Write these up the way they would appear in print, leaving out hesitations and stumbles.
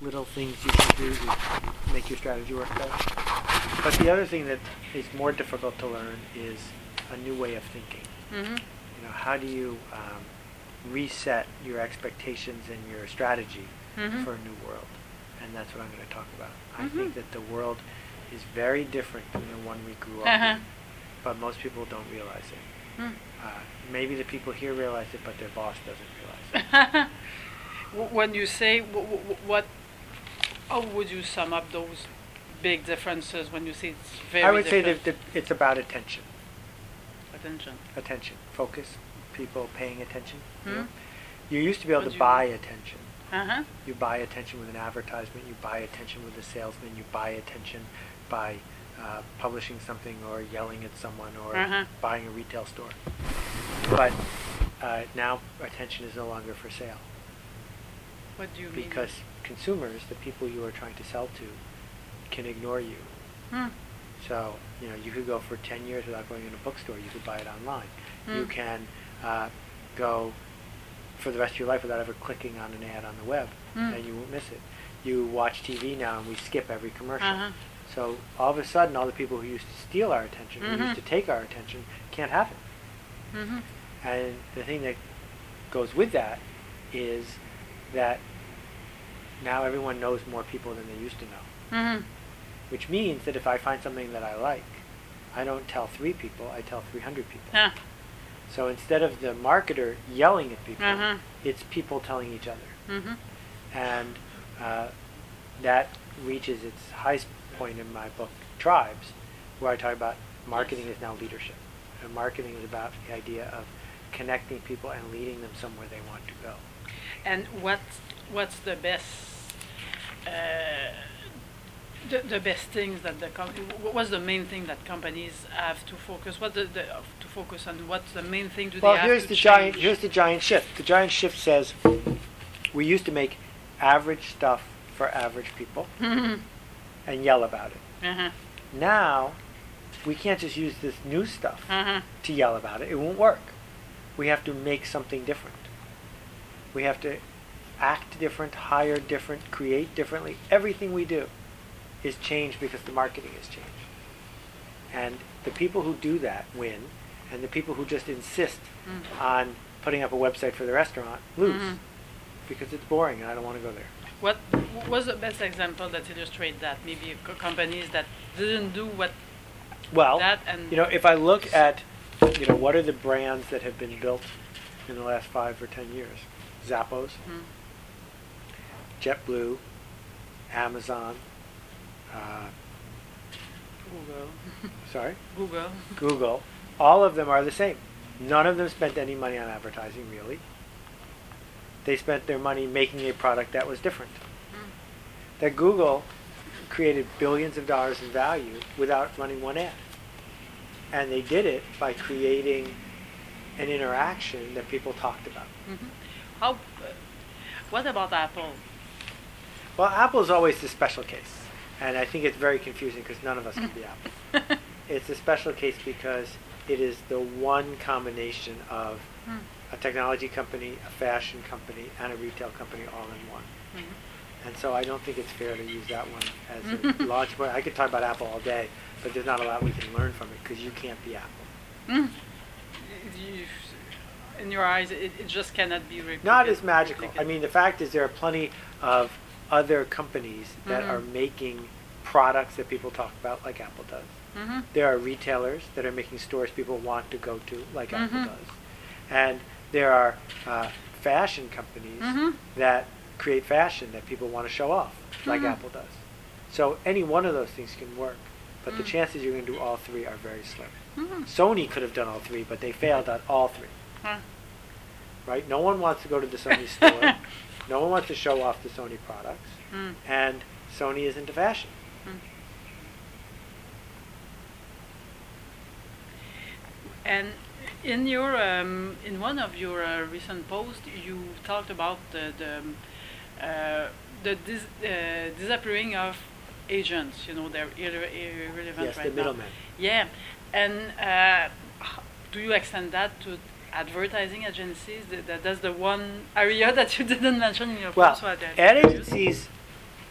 little things you can do to make your strategy work better. But the other thing that is more difficult to learn is a new way of thinking. Mm-hmm. How do you reset your expectations and your strategy Mm-hmm. for a new world? And that's what I'm going to talk about. I Mm-hmm. think that the world is very different than the one we grew up Uh-huh. in, but most people don't realize it. Mm. Maybe the people here realize it, but their boss doesn't realize it. When you say what, how would you sum up those big differences when you say it's very I would say different? that it's about attention. Attention. Focus, people paying attention. Hmm? You used to be able What to do you buy mean? attention. Uh-huh. You buy attention with an advertisement, you buy attention with a salesman, you buy attention by publishing something or yelling at someone or Uh-huh. buying a retail store. But now attention is no longer for sale What do you mean? because consumers, the people you are trying to sell to, can ignore you. Hmm. So, you could go for 10 years without going in a bookstore. You could buy it online. You can go for the rest of your life without ever clicking on an ad on the web, and you won't miss it. You watch TV now, and we skip every commercial. Uh-huh. So all of a sudden, all the people who used to steal our attention, who Mhm. used to take our attention, can't have it. Mm-hmm. And the thing that goes with that is that now everyone knows more people than they used to know. Mm-hmm. Which means that if I find something that I like, I don't tell 3 people, I tell 300 people. Yeah. So instead of the marketer yelling at people, Uh-huh. it's people telling each other. Mm-hmm. And that reaches its highest point in my book, Tribes, where I talk about marketing is now leadership. And marketing is about the idea of connecting people and leading them somewhere they want to go. And what's the best the best things that what's the main thing that companies have to focus? What to focus on? What's the main thing do Well, they have here's to the change? giant shift. The giant shift says we used to make average stuff for average people Mhm. and yell about it. Uh-huh. Now, we can't just use this new stuff Uh-huh. to yell about it. It won't work. We have to make something different. We have to act different, hire different, create differently. Everything we do is changed because the marketing has changed. And the people who do that win, and the people who just insist on putting up a website for the restaurant lose Mhm. because it's boring and I don't want to go there. What was the best example that illustrate that? Maybe companies that didn't do what Well, that and if I look at, what are the brands that have been built in the last 5 or 10 years? Zappos, Mm. JetBlue, Amazon, Google, sorry, Google. Google, all of them are the same. None of them spent any money on advertising, really. They spent their money making a product that was different. That Google created billions of dollars in value without running one ad. And they did it by creating an interaction that people talked about. Mm-hmm. How? What about Apple? Well, Apple is always the special case. And I think it's very confusing because none of us can be Apple. It's a special case because it is the one combination of a technology company, a fashion company, and a retail company all in one. Mhm. And so I don't think it's fair to use that one as a launch point. I could talk about Apple all day, but there's not a lot we can learn from it because you can't be Apple. Mm. In your eyes, it just cannot be replicated. Not as magical. I mean, the fact is there are plenty of other companies that are making products that people talk about like Apple does. Mm-hmm. There are retailers that are making stores people want to go to like Apple Mhm. does. And there are fashion companies Mhm. that create fashion that people want to show off like Mhm. Apple does. So any one of those things can work. But the chances you're going to do all three are very slim. Mhm. Sony could have done all three, but they failed at all three. Huh. Right? No one wants to go to the Sony store. No one wants to show off the Sony products. Mm. And Sony is into fashion. Mm. And in your in one of your recent posts, you talked about the disappearing of agents. They're irrelevant Yes, right the now. middlemen. Yeah, and do you extend that to advertising agencies? That's the one area that you didn't mention in your Well, post. ad agencies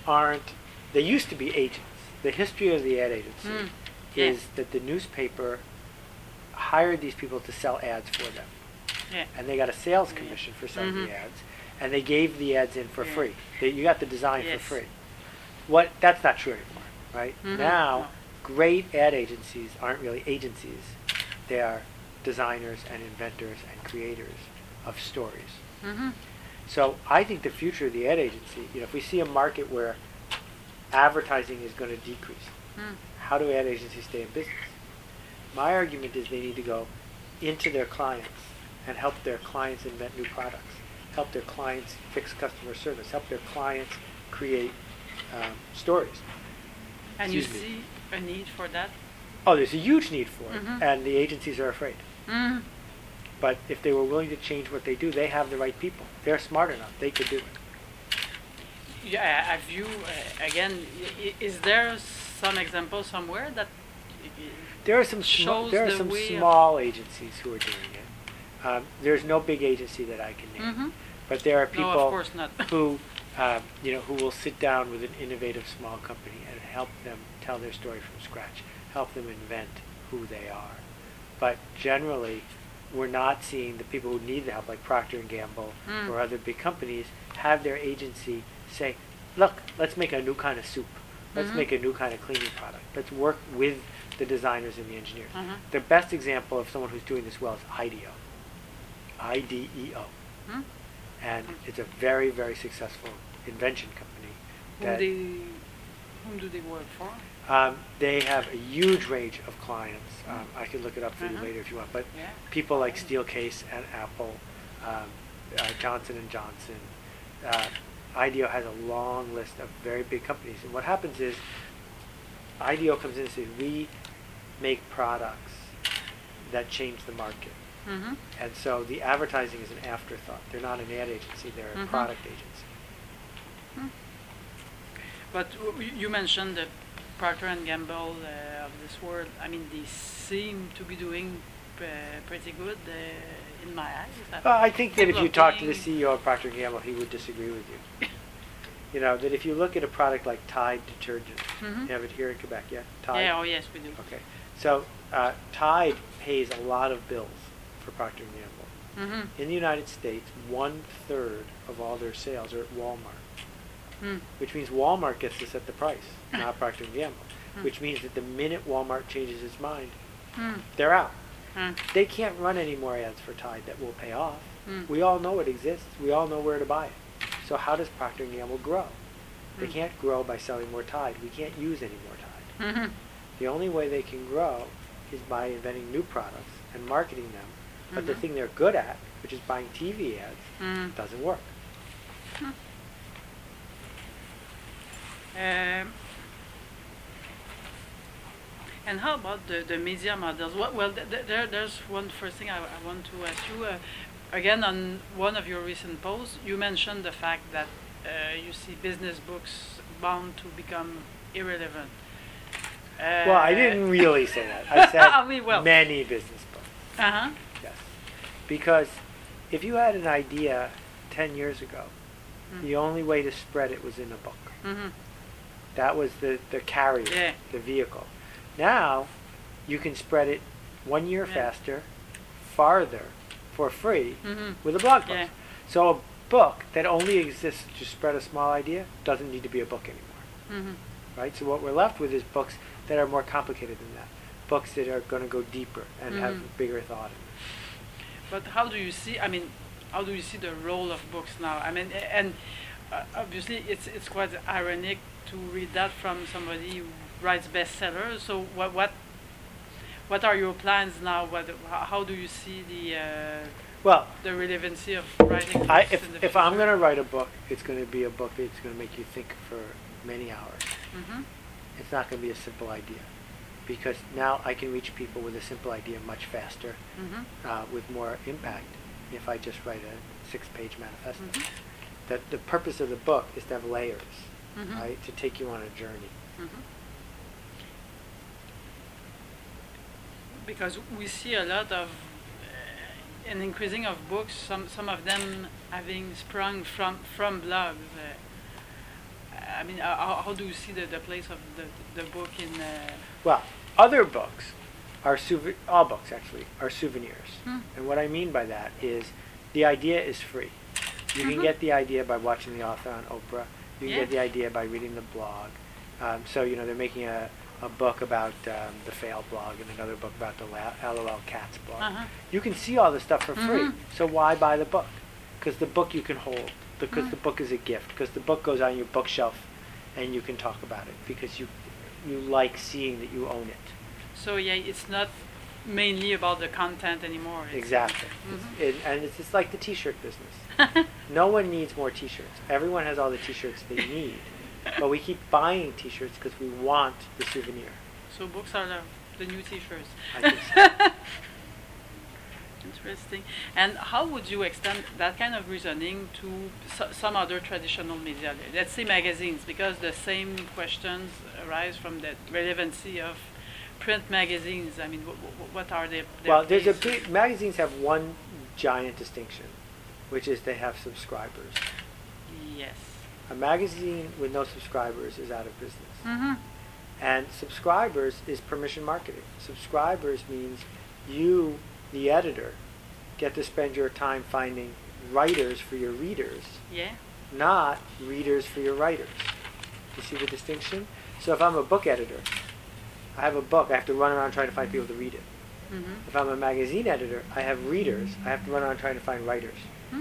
aren't, they used to be agents. The history of the ad agency Yeah. is that the newspaper hired these people to sell ads for them. Yeah. And they got a sales Yeah. commission for selling Mhm. the ads, and they gave the ads in for Yeah. free. You got the design Yes. for free. That's not true anymore, right? Mhm. Now, No. great ad agencies aren't really agencies. They are designers and inventors and creators of stories. Mm-hmm. So I think the future of the ad agency, if we see a market where advertising is going to decrease, how do ad agencies stay in business? My argument is they need to go into their clients and help their clients invent new products, help their clients fix customer service, help their clients create stories. And you Excuse me. see a need for that? Oh, there's a huge need for it, Mhm. and the agencies are afraid. Mm. But if they were willing to change what they do, they have the right people. They're smart enough. They could do it. Yeah, have you, again, is there some example somewhere that There are some shows there are the some way of- small agencies who are doing it. There's no big agency that I can name, Mhm. but there are people No, of course not. who who will sit down with an innovative small company and help them tell their story from scratch, help them invent who they are. But generally, we're not seeing the people who need the help, like Procter and Gamble Mm. or other big companies, have their agency say, "Look, let's make a new kind of soup. Let's Mhm. make a new kind of cleaning product. Let's work with the designers and the engineers." Mhm. The best example of someone who's doing this well is IDEO. IDEO. Hmm? And it's a very, very successful invention company. that- Whom do they work for? They have a huge range of clients. I can look it up for you Mhm. later if you want. But Yeah. people like Steelcase and Apple, Johnson and Johnson. IDEO has a long list of very big companies. And what happens is IDEO comes in and says, we make products that change the market. Mm-hmm. And so the advertising is an afterthought. They're not an ad agency. They're a Mhm. product agency. But you mentioned the Procter and Gamble of this world. I mean, they seem to be doing pretty good in my eyes. I think that if you talk to the Developing- CEO of Procter & Gamble, he would disagree with you. That if you look at a product like Tide detergent, Mhm. you have it here in Quebec, yeah? Tide? Yeah, oh yes, we do. Okay. So Tide pays a lot of bills for Procter & Gamble. Mm-hmm. In the United States, 1/3 of all their sales are at Walmart, Mm. which means Walmart gets to set the price, not Procter & Gamble, Mm. which means that the minute Walmart changes its mind, Mm. they're out. Mm. They can't run any more ads for Tide that will pay off. Mm. We all know it exists. We all know where to buy it. So how does Procter & Gamble grow? They Mm. can't grow by selling more Tide. We can't use any more Tide. Mm-hmm. The only way they can grow is by inventing new products and marketing them. But the Mhm. thing they're good at, which is buying TV ads, Mm. doesn't work. And how about the media models? Well, there's one first thing I want to ask you. Again, on one of your recent posts, you mentioned the fact that you see business books bound to become irrelevant. Well, I didn't really say that. I said I mean, well. many business books. Uh-huh. Yes. Because if you had an idea 10 years ago, Mm. the only way to spread it was in a book. Mm-hmm. That was the carrier, Yeah. the vehicle. Now, you can spread it 1 year Yeah. faster, farther, for free, Mm-hmm. with a blog post. Yeah. So a book that only exists to spread a small idea doesn't need to be a book anymore, Mm-hmm. right? So what we're left with is books that are more complicated than that, books that are going to go deeper and Mhm. have bigger thought in them. But how do you see? I mean, how do you see the role of books now? I mean, and obviously, it's quite ironic to read that from somebody who writes bestsellers. So what are your plans now? How do you see Well, the relevancy of writing books in the if I'm future? going to write a book, it's going to be a book that's going to make you think for many hours. Mm-hmm. It's not going to be a simple idea, because now I can reach people with a simple idea much faster, Mm-hmm. with more impact, if I just write a 6-page manifesto. Mhm. The purpose of the book is to have layers, Mhm. right? To take you on a journey. Mm-hmm. Because we see a lot of an increasing of books. Some of them having sprung from blogs. I mean, how do you see the place of the book in? Well, other books are all books actually are souvenirs. And what I mean by that is the idea is free. You can get the idea by watching the author on Oprah. You can get the idea by reading the blog. So, they're making a book about the failed blog and another book about the LOL Cats blog. You can see all this stuff for free. So why buy the book? Because the book you can hold. Because the book is a gift. Because the book goes on your bookshelf and you can talk about it. Because you like seeing that you own it. So yeah, it's not mainly about the content anymore. Exactly. And it's just like the T-shirt business. No one needs more T-shirts. Everyone has all the T-shirts they need. But we keep buying T-shirts because we want the souvenir. So books are the new T-shirts. I think so. Interesting. And how would you extend that kind of reasoning to some other traditional media? Let's say magazines, because the same questions arise from the relevancy of print magazines. I mean, what are their Well, place? magazines have one giant distinction, which is they have subscribers. Yes. A magazine with no subscribers is out of business. And subscribers is permission marketing. Subscribers means you, the editor, get to spend your time finding writers for your readers, not readers for your writers. You see the distinction? So if I'm a book editor, I have a book, I have to run around trying to find people to read it. If I'm a magazine editor, I have readers, I have to run around trying to find writers.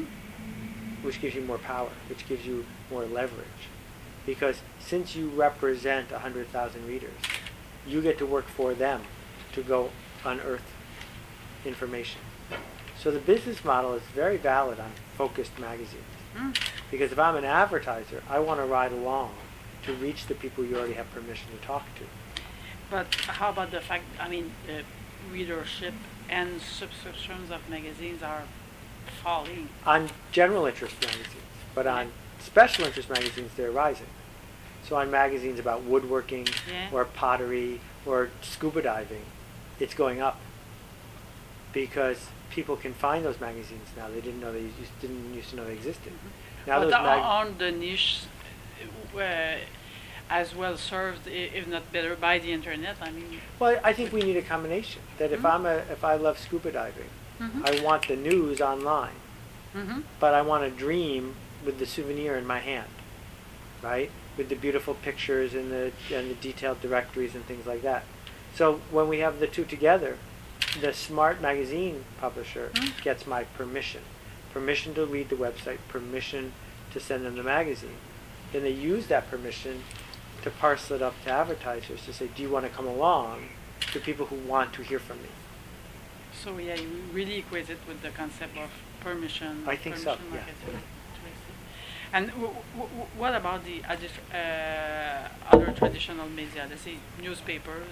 Which gives you more power, which gives you more leverage. Because since you represent 100,000 readers, you get to work for them to go unearth information. So the business model is very valid on focused magazines. Because if I'm an advertiser, I want to ride along to reach the people you already have permission to talk to. But how about the fact, I mean, readership and subscriptions of magazines are falling? On general interest magazines, but on special interest magazines, they're rising. So on magazines about woodworking or pottery or scuba diving, it's going up. Because people can find those magazines now. They didn't used to know they existed. Now but those aren't the niche as well served, if not better, by the internet? I mean, well, I think we need a combination. That if I love scuba diving, I want the news online, but I want to dream with the souvenir in my hand, right? With the beautiful pictures and the detailed directories and things like that. So when we have the two together, the smart magazine publisher gets my permission to read the website, permission to send them the magazine. Then they use that permission to parcel it up to advertisers to say, do you want to come along to people who want to hear from me? So yeah, you really equate it with the concept of permission. I think so, yeah. And what about the other traditional media? Let's say newspapers.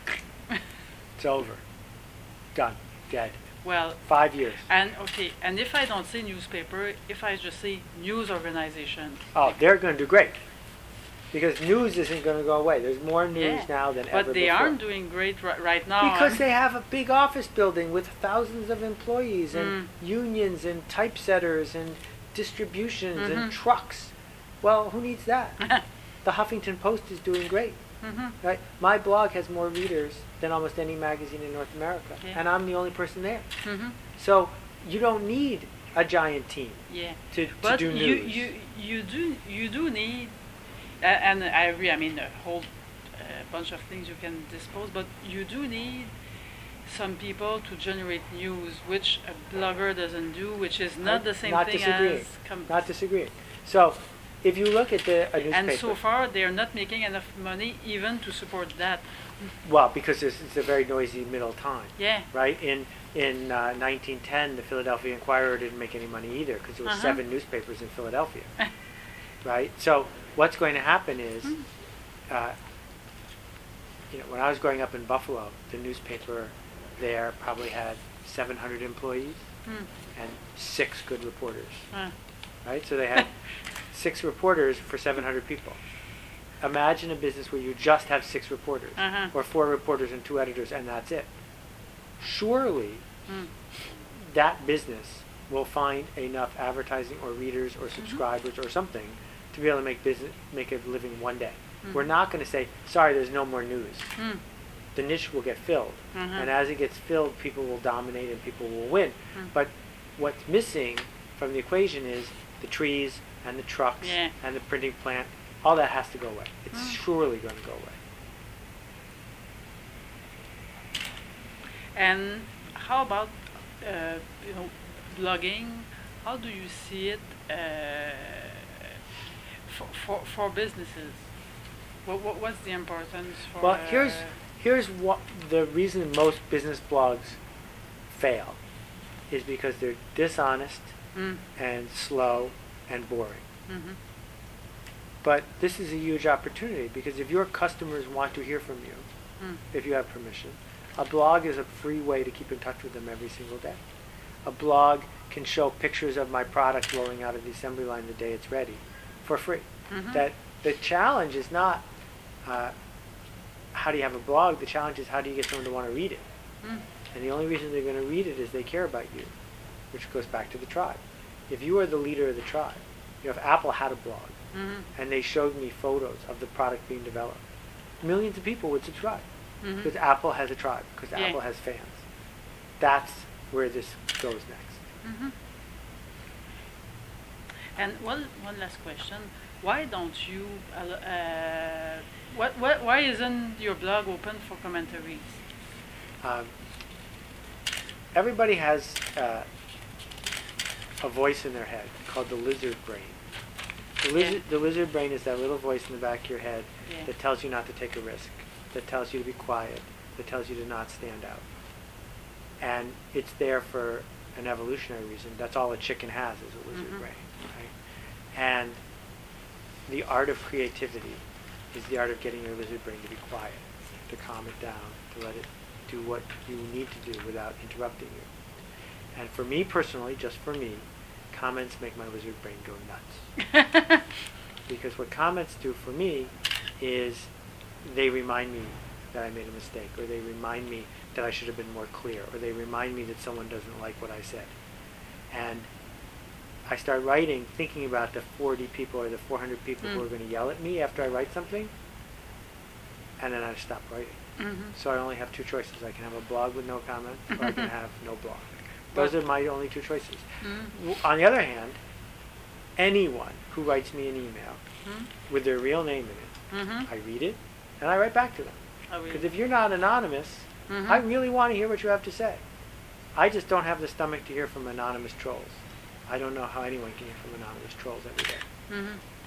It's over. Done. Dead. Well, 5 years. And okay, and if I don't say newspaper, if I just say news organization. Oh, they're going to do great. Because news isn't going to go away. There's more news now than ever before. But they aren't doing great right now. Because they have a big office building with thousands of employees and unions and typesetters and distributions and trucks. Well, who needs that? The Huffington Post is doing great. Right? My blog has more readers than almost any magazine in North America, and I'm the only person there. So you don't need a giant team to do news. You do need, and I agree. I mean, a whole bunch of things you can dispose, but you do need some people to generate news, which a blogger doesn't do, which is not the same thing as. Not disagreeing. So. If you look at a newspaper... And so far, they're not making enough money even to support that. Well, because it's a very noisy middle time. Yeah. Right? In 1910, the Philadelphia Inquirer didn't make any money either because there were 7 newspapers in Philadelphia. Right? So what's going to happen is, when I was growing up in Buffalo, the newspaper there probably had 700 employees and 6 good reporters. Right? So they had 6 reporters for 700 people. Imagine a business where you just have 6 reporters, or 4 reporters and 2 editors, and that's it. Surely, that business will find enough advertising or readers or subscribers or something to be able to make a living one day. Mm. We're not going to say, sorry, there's no more news. Mm. The niche will get filled. Mhm. And as it gets filled, people will dominate and people will win. But what's missing from the equation is the trees and the trucks Yeah. and the printing plant. All that has to go away. It's surely going to go away. And how about blogging? How do you see it for businesses? What's the importance for? Well, here's what the reason most business blogs fail is because they're dishonest and slow and boring. Mm-hmm. But this is a huge opportunity because if your customers want to hear from you, if you have permission, a blog is a free way to keep in touch with them every single day. A blog can show pictures of my product rolling out of the assembly line the day it's ready for free. Mm-hmm. That the challenge is not how do you have a blog, the challenge is how do you get someone to want to read it. And the only reason they're going to read it is they care about you, which goes back to the tribe. If you are the leader of the tribe, if Apple had a blog and they showed me photos of the product being developed, millions of people would subscribe because Apple has a tribe, because Yeah. Apple has fans. That's where this goes next. Mm-hmm. And one last question: why don't you? Why isn't your blog open for commentaries? Everybody has a voice in their head called the lizard brain. The lizard brain is that little voice in the back of your head that tells you not to take a risk, that tells you to be quiet, that tells you to not stand out. And it's there for an evolutionary reason. That's all a chicken has is a lizard brain. Right? And the art of creativity is the art of getting your lizard brain to be quiet, to calm it down, to let it do what you need to do without interrupting you. And for me personally, just for me, comments make my lizard brain go nuts. Because what comments do for me is they remind me that I made a mistake, or they remind me that I should have been more clear, or they remind me that someone doesn't like what I said. And I start writing thinking about the 40 people or the 400 people who are going to yell at me after I write something, and then I stop writing. So I only have two choices. I can have a blog with no comments, or I can have no blog. Those are my only two choices. On the other hand, anyone who writes me an email with their real name in it, I read it, and I write back to them. Because if you're not anonymous, I really want to hear what you have to say. I just don't have the stomach to hear from anonymous trolls. I don't know how anyone can hear from anonymous trolls every day.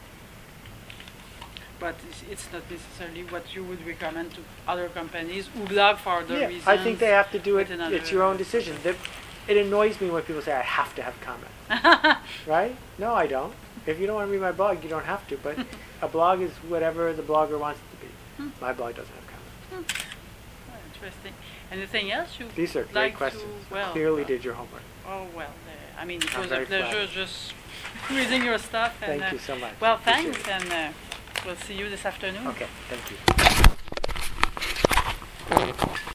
But it's not necessarily what you would recommend to other companies who blog for other reasons. I think they have to do it. with another- It's your own decision. It annoys me when people say I have to have comments. Right? No, I don't. If you don't want to read my blog, you don't have to. But a blog is whatever the blogger wants it to be. My blog doesn't have comments. Interesting. Anything else you These are would great like questions. to? Well, Clearly did your homework. Oh well, I mean it I'm was a very pleasure flattered. just reading your stuff. And, Thank you so much. Well, Appreciate thanks, it. and we'll see you this afternoon. Okay, thank you.